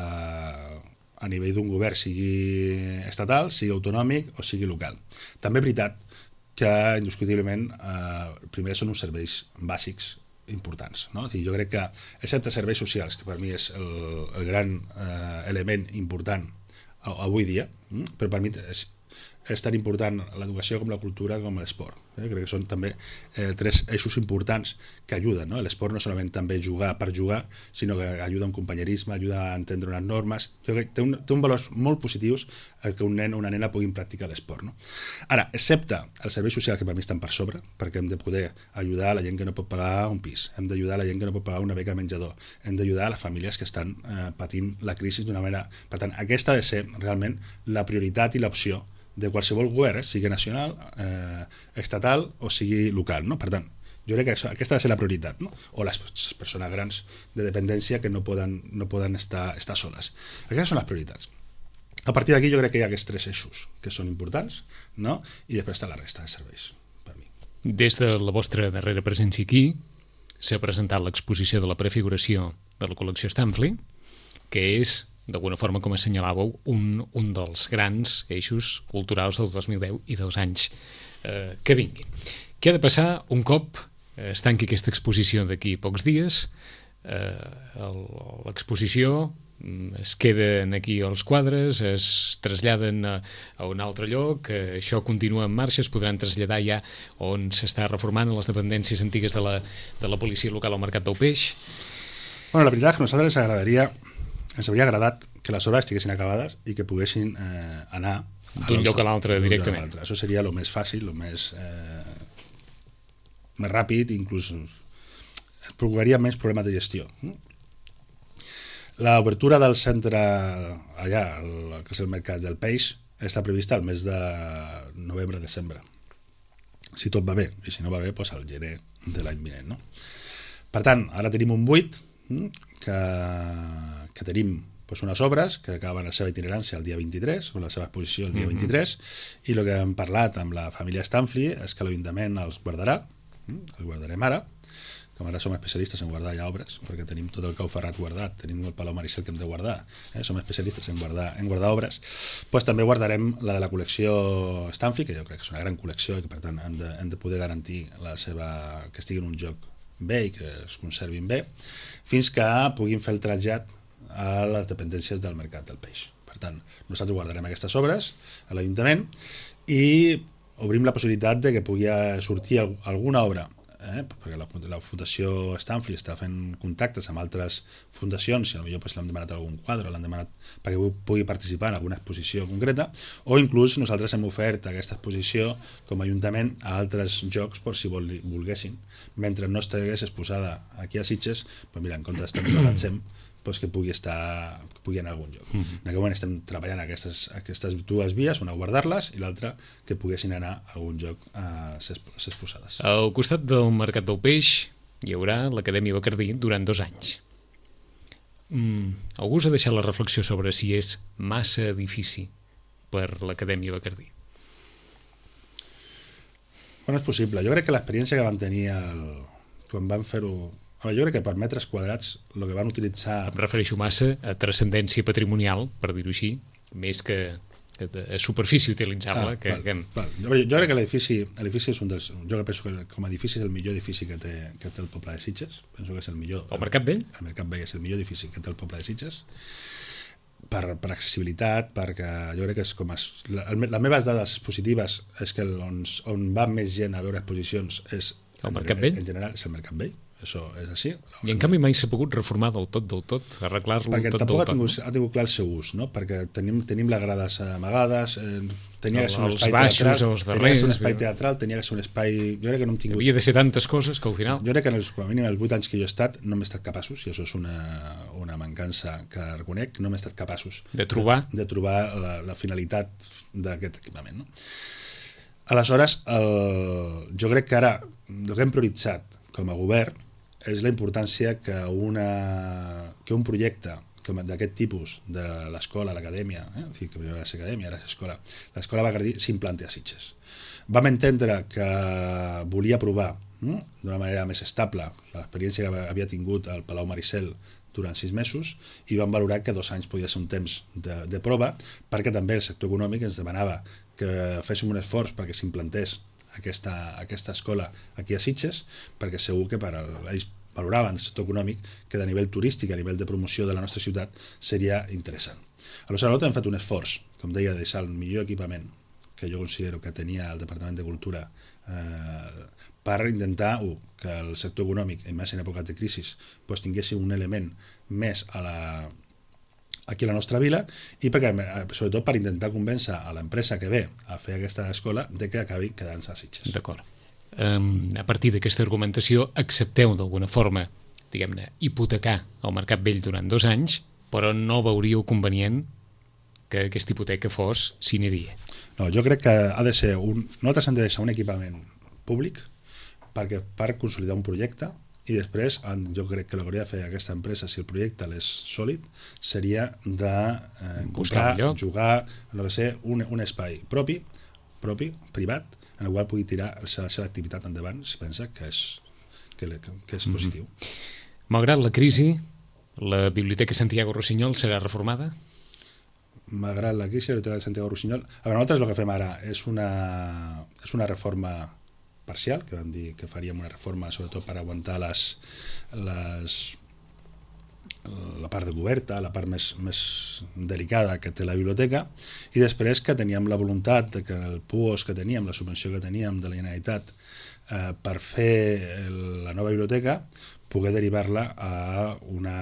eh, a nivell d'un govern, sigui estatal, sigui autonòmic o sigui local. També és veritat que, indiscutiblement, eh, primer són uns serveis bàsics importants. No? És dir, jo crec que, excepte serveis socials, que per mi és el, el gran eh, element important avui dia, però per mi és, és tan important l'educació com la cultura com l'esport. Eh? Crec que són també eh, tres eixos importants que ajuden. No? L'esport no solament també jugar per jugar, sinó que ajuda a un companyerisme, ajuda a entendre unes normes. Jo crec que té un, té un valors molt positius que un nen o una nena puguin practicar l'esport. No? Ara, excepte el servei social, que per mi estan per sobre, perquè hem de poder ajudar a la gent que no pot pagar un pis, hem d'ajudar a la gent que no pot pagar una beca menjador, hem d'ajudar a les famílies que estan eh, patint la crisi d'una manera... Per tant, aquesta ha de ser realment la prioritat i l'opció de qualsevol govern, eh, sigui nacional, eh, estatal o sigui local. No? Per tant, jo crec que això, aquesta ha de ser la prioritat, no? O les persones grans de dependència que no poden, no poden estar, estar soles. Aquestes són les prioritats. A partir d'aquí jo crec que hi ha aquests tres eixos que són importants, no? I després està la resta de serveis, per mi. Des de la vostra darrera presència aquí s'ha presentat l'exposició de la prefiguració de la col·lecció Stamfli, que és, d'alguna forma, com assenyalàveu, un, un dels grans eixos culturals del dos mil deu i dels anys eh, que vinguin. Què ha de passar un cop es tanqui aquesta exposició d'aquí pocs dies? Eh, l'exposició es queden aquí els quadres, es traslladen a, a un altre lloc, això continua en marxa, es podran traslladar ja on s'està reformant a les dependències antigues de la, de la policia local al Mercat del Peix. Bueno, la veritat és que a nosaltres ens agradaria, ens hauria agradat que les obres estiguessin acabades i que poguessin eh, anar d'un lloc a l'altre directament. Això seria el més fàcil, el més, eh, més ràpid, inclús provocaria menys problemes de gestió. L'obertura del centre allà, el que és el Mercat del Peix, està prevista al mes de novembre-desembre. Si tot va bé, i si no va bé, doncs al gener de l'any vinent. No? Per tant, ara tenim un buit, que, que tenim doncs, unes obres que acaben la seva itinerància el dia vint-i-tres, o la seva exposició el dia vint-i-tres, mm-hmm. i el que hem parlat amb la família Stanfli és que l'Ajuntament els guardarà, els guardarem ara, com ara som especialistes en guardar ja obres, perquè tenim tot el Cau Ferrat guardat, tenim el Palau Maricel que hem de guardar, eh? som especialistes en guardar, en guardar obres, pues també guardarem la de la col·lecció Stanfli, que jo crec que és una gran col·lecció i que per tant hem de, hem de poder garantir la seva, que estigui en un lloc bé i que es conservin bé, fins que puguin fer el trasllat a les dependències del Mercat del Peix. Per tant, nosaltres guardarem aquestes obres a l'Ajuntament i obrim la possibilitat de que pugui sortir alguna obra, eh? perquè la, la Fundació Stanfli està fent contactes amb altres fundacions i potser pues, l'hem demanat algun quadre, l'hem demanat perquè pugui participar en alguna exposició concreta, o inclús nosaltres hem ofert aquesta exposició com a Ajuntament a altres llocs per si vol, volguessin. Mentre no estigués exposada aquí a Sitges, pues mira, en compte d'estar magatzem, pues que pugui estar, que pugui anar a algun lloc. Mm-hmm. En aquest moment estem treballant aquestes, aquestes dues vies, una guardar-les i l'altra que poguessin anar a algun lloc a ser exposades. Al costat del Mercat del Peix hi haurà l'Acadèmia Bacardí durant dos anys. Mm, algú us ha deixat la reflexió sobre si és massa edifici per l'Acadèmia Bacardí? Bueno, és possible. Jo crec que l'experiència que van tenir el... quan van fer-ho... Jo crec que per metres quadrats el que van utilitzar... Em refereixo massa a transcendència patrimonial, per dir-ho així, més que a superfície utilitzable. Ah, que, val, que... Val. Jo, jo crec que l'edifici l'edifici és un dels... Jo que penso que com a edifici és el millor edifici que té, que té el poble de Sitges. Penso que és el millor... El Mercat Vell? El Mercat Vell és el millor edifici que té el poble de Sitges. Per, per accessibilitat, perquè jo crec que és com... Es, la, les meves dades positives és que on, on va més gent a veure exposicions és... El Mercat Vell? En general és el Mercat Vell. Això és així. I en canvi mai s'ha pogut reformar del tot, del tot, arreglar-lo perquè tot, tampoc del tot. Perquè tampoc ha tingut clar el seu ús, no? Perquè tenim, tenim les grades amagades, eh, tenia que ser un els espai baixos, teatral, els darrers, tenia que ser un espai teatral, tenia que ser un espai... Jo crec que no hem tingut... Havia de ser tantes coses que al final... Jo crec que en els, com a mínim els vuit anys que jo he estat no m'he estat capaços, i això és una, una mancança que reconec, no m'he estat capaços de trobar, de, de trobar la, la finalitat d'aquest equipament. No? Aleshores, el, jo crec que ara el que hem prioritzat com a govern és la importància que, una, que un projecte d'aquest tipus de l'escola, l'acadèmia, eh? que primer va ser acadèmia, ara és escola, l'escola Bacardí s'implanti a Sitges. Vam entendre que volia provar eh? d'una manera més estable l'experiència que havia tingut al Palau Maricel durant sis mesos i vam valorar que dos anys podia ser un temps de, de prova perquè també el sector econòmic ens demanava que féssim un esforç perquè s'implantés Aquesta, aquesta escola aquí a Sitges, perquè segur que per a, ells valoraven el sector econòmic que a nivell turístic, a nivell de promoció de la nostra ciutat seria interessant. Aleshores, nosaltres hem fet un esforç, com deia, de deixar el millor equipament que jo considero que tenia el Departament de Cultura eh, per intentar uh, que el sector econòmic, i més en època de crisi, pues, tinguessi un element més a la aquí a la nostra vila i perquè, sobretot per intentar convèncer a l'empresa que ve a fer aquesta escola de que acabi quedant-se a Sitges. D'acord. Um, a partir d'aquesta argumentació accepteu d'alguna forma, diguem-ne, hipotecar el Mercat Vell durant dos anys, però no veuríeu convenient que aquesta hipoteca fos sine die. No, jo crec que ha de ser un... Nosaltres hem de deixar un equipament públic perquè per consolidar un projecte i després jo crec que el que hauria de fer aquesta empresa si el projecte és sòlid seria de eh, comprar, jugar no sé, un, un espai propi, propi, privat, en el qual pugui tirar la seva, la seva activitat endavant si pensa que és, que, que és positiu. Mm-hmm. Malgrat la crisi, la Biblioteca Santiago Rossinyol serà reformada? Malgrat la crisi, la Biblioteca Santiago Rossinyol... A veure, nosaltres el que fem ara és una, és una reforma parcial, que vam dir que faríem una reforma sobretot per aguantar les, les, la part de coberta, la part més, més delicada que té la biblioteca, i després que teníem la voluntat de que el P U O S que teníem, la subvenció que teníem de la Generalitat eh, per fer la nova biblioteca, poder derivar-la a una...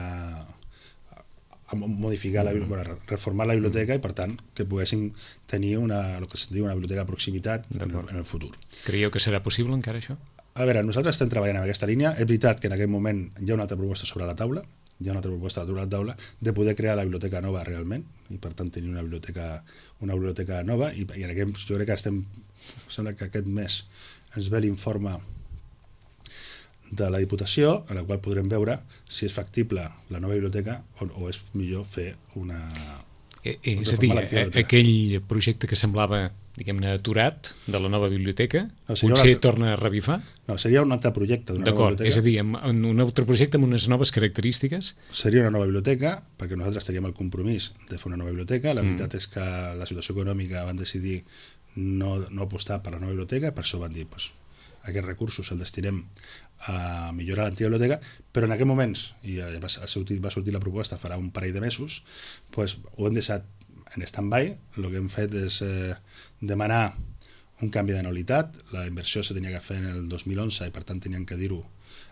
a modificar, la, bueno, reformar la biblioteca i, per tant, que poguéssim tenir una, el que es diu una biblioteca de proximitat en el, en el futur. Creieu que serà possible encara això? A veure, nosaltres estem treballant en aquesta línia. És veritat que en aquest moment hi ha una altra proposta sobre la taula, hi ha una altra proposta sobre la taula de poder crear la biblioteca nova realment, i per tant tenir una biblioteca, una biblioteca nova, i, i en aquest, jo crec que estem, sembla que aquest mes ens ve l'informe de la Diputació, en la qual podrem veure si és factible la nova biblioteca o, o és millor fer una... Eh, eh, és a dir, eh, aquell projecte que semblava, diguem-ne, aturat de la nova biblioteca, no, potser altre... torna a revifar? No, seria un altre projecte d'una nova biblioteca. D'acord, és a dir, en un altre projecte amb unes noves característiques? Seria una nova biblioteca, perquè nosaltres teníem el compromís de fer una nova biblioteca. La mm. veritat és que la situació econòmica van decidir no, no apostar per la nova biblioteca, per això van dir, doncs, aquests recursos els destinem a millorar l'antiga biblioteca, però en aquests moments, i va sortir, va sortir la proposta farà un parell de mesos, doncs ho hem deixat en stand-by. El que hem fet és eh, demanar un canvi d'anualitat. La inversió se tenia que fer en el dos mil onze i per tant tenien que dir-ho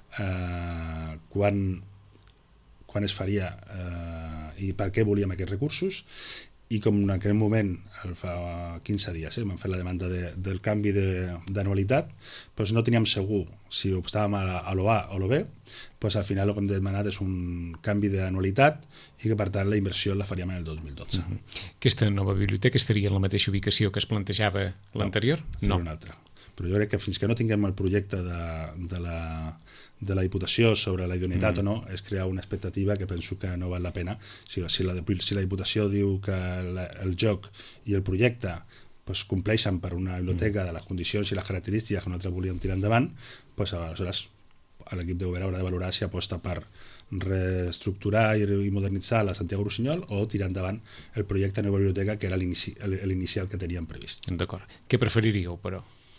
eh, quan, quan es faria eh, i per què volíem aquests recursos. I com en aquell moment, fa quinze dies, eh, vam fer la demanda de, del canvi d'anualitat, doncs no teníem segur si estàvem a, a l'O A o l'O B, doncs al final el que hem demanat és un canvi d'anualitat i que per tant la inversió la faríem en el dos mil dotze. Uh-huh. Aquesta nova biblioteca estaria en la mateixa ubicació que es plantejava l'anterior? No, no. Una altra. Però jo crec que fins que no tinguem el projecte de, de, la, de la Diputació sobre la idoneïtat mm. o no, és crear una expectativa que penso que no val la pena. Si, si, la, si la Diputació diu que la, el joc i el projecte pues, compleixen per una biblioteca mm. de les condicions i les característiques que nosaltres volíem tirar endavant, pues, aleshores l'equip de govern haurà de valorar si aposta per reestructurar i modernitzar la Santiago Rossinyol o tirar endavant el projecte de nova biblioteca que era l'inicial que teníem previst. D'acord. Què preferiríeu, però?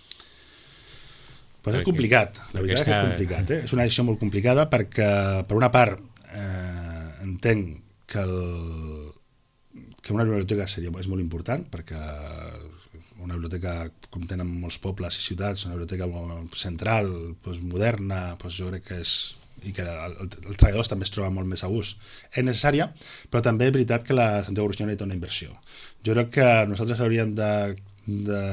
Pues és complicat, la veritat està... és que és complicat. Eh? És una decisió molt complicada perquè, per una part, eh, entenc que, el, que una biblioteca seria, és molt important perquè una biblioteca, com tenen molts pobles i ciutats, una biblioteca central, pues, moderna, pues, jo crec que és i que el, el, els treballadors també es troben molt més a gust, és necessària, però també és veritat que la Santiago Rossinyol necessita una inversió. Jo crec que nosaltres hauríem de, de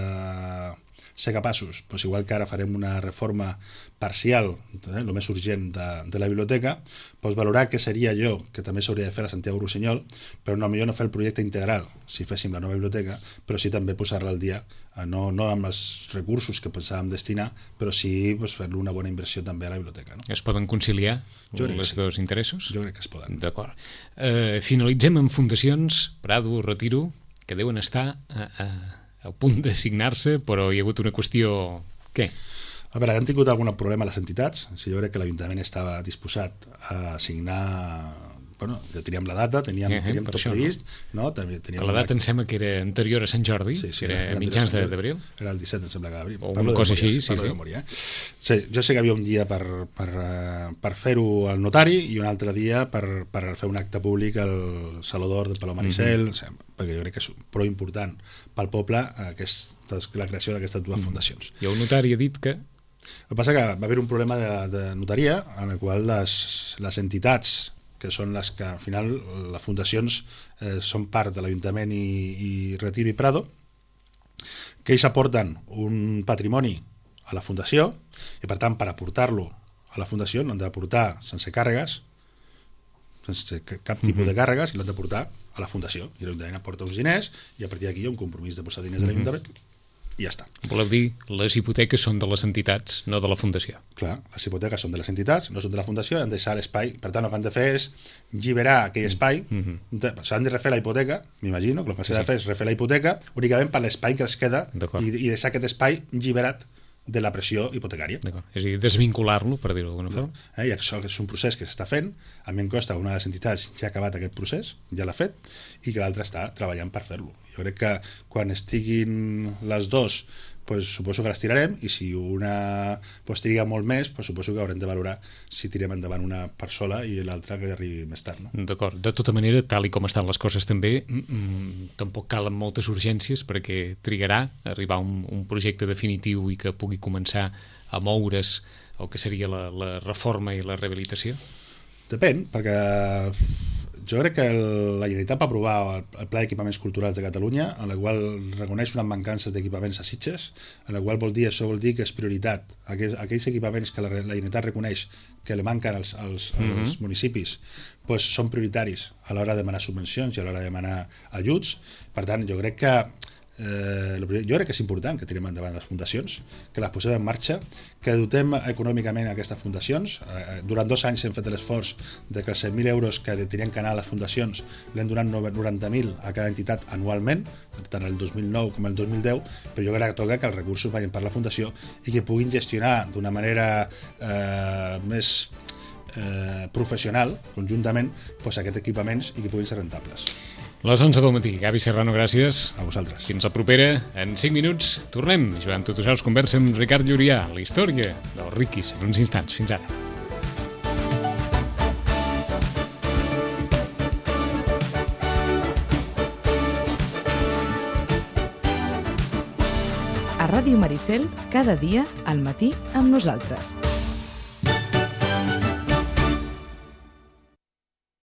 ser capaços, doncs igual que ara farem una reforma parcial, eh, el més urgent de, de la biblioteca, doncs valorar què seria allò que també s'hauria de fer a Santiago Rossinyol, però no, millor no fer el projecte integral, si féssim la nova biblioteca, però sí també posar-la al dia, no, no amb els recursos que pensàvem destinar, però sí doncs, fer-lo una bona inversió també a la biblioteca. No? Es poden conciliar els sí. dos interessos? Jo crec que es poden. D'acord. Eh, finalitzem amb fundacions, Prado, Retiro, que deuen estar a... a... a punt de signar-se, però hi ha hagut una qüestió... Què? A veure, han tingut algun problema les entitats. Sí, jo crec que l'Ajuntament estava disposat a signar... Bueno, ja teníem la data, teníem, eh, teníem tot això, previst. No? No? Teníem que la data una... em sembla que era anterior a Sant Jordi, sí, sí, que era, era mitjans d'abril. Era el disset, em sembla que d'abril. O una cosa així, sí, sí. Memòria, eh? Sí, jo sé que hi havia un dia per, per, per fer-ho al notari i un altre dia per, per fer un acte públic al Saló d'Or de Palau Maricel, mm-hmm. o sigui, perquè jo crec que és prou important pel poble aquesta, la creació d'aquestes dues mm. fundacions. I el notari ha dit que... El que passa que va haver un problema de, de notaria en el qual les, les entitats que són les que al final les fundacions eh, són part de l'Ajuntament i, i Retiro i Prado, que ells aporten un patrimoni a la fundació i per tant per aportar-lo a la fundació no han d'aportar sense càrregues, sense cap tipus mm-hmm. de càrregues, i l'han d'aportar a la fundació, i l'Ajuntament aporta uns diners i a partir d'aquí hi ha un compromís de posar diners mm-hmm. a l'Ajuntament i ja està. Voleu dir, les hipoteques són de les entitats, no de la fundació. Clar, les hipoteques són de les entitats, no són de la fundació, han de deixar l'espai, per tant el que han de fer és alliberar aquell espai, mm-hmm. s'han de refer la hipoteca, m'imagino, que el que s'ha sí, sí. de fer és refer la hipoteca únicament per l'espai que els queda i, i deixar aquest espai alliberat de la pressió hipotecària. És a dir, desvincular-lo, per dir-ho d'alguna forma. Eh, I això és un procés que s'està fent, a mi em costa que una de les entitats ja ha acabat aquest procés, ja l'ha fet, i que l'altra està treballant per fer-lo. Jo crec que quan estiguin les dues pues, suposo que les tirarem, i si una pues, triga molt més, pues, suposo que haurem de valorar si tirem endavant una per sola i l'altra que arribi més tard. No? D'acord. De tota manera, tal i com estan les coses també, mm, tampoc calen moltes urgències perquè trigarà a arribar a un, un projecte definitiu i que pugui començar a moure's el que seria la, la reforma i la rehabilitació? Depèn, perquè jo crec que el, la Generalitat va aprovar el, el Pla d'Equipaments Culturals de Catalunya, en la qual reconeix unes mancances d'equipaments a Sitges, en la qual vol dir, això vol dir que és prioritat. Aquells, aquells equipaments que la, la Generalitat reconeix que li manquen als, als, mm-hmm. als municipis pues, són prioritaris a l'hora de demanar subvencions i a l'hora de demanar ajuts. Per tant, jo crec que Eh, jo crec que és important que tirem endavant les fundacions, que les posem en marxa, que dotem econòmicament aquestes fundacions. Eh, durant dos anys hem fet l'esforç de que els set mil euros que tenien que anar a les fundacions l'hem donat noranta mil a cada entitat anualment, tant el dos mil nou com el dos mil deu, però jo crec que toca que els recursos vagin per la fundació i que puguin gestionar d'una manera eh, més eh, professional, conjuntament, pues, aquests equipaments i que puguin ser rentables. Les onze del matí. Gavi Serrano, gràcies. A vosaltres. Fins la propera. En cinc minuts tornem. Joan Totosaus conversa amb Ricard Llurià, la història dels riquis en uns instants. Fins ara. A Ràdio Maricel, cada dia al matí amb nosaltres.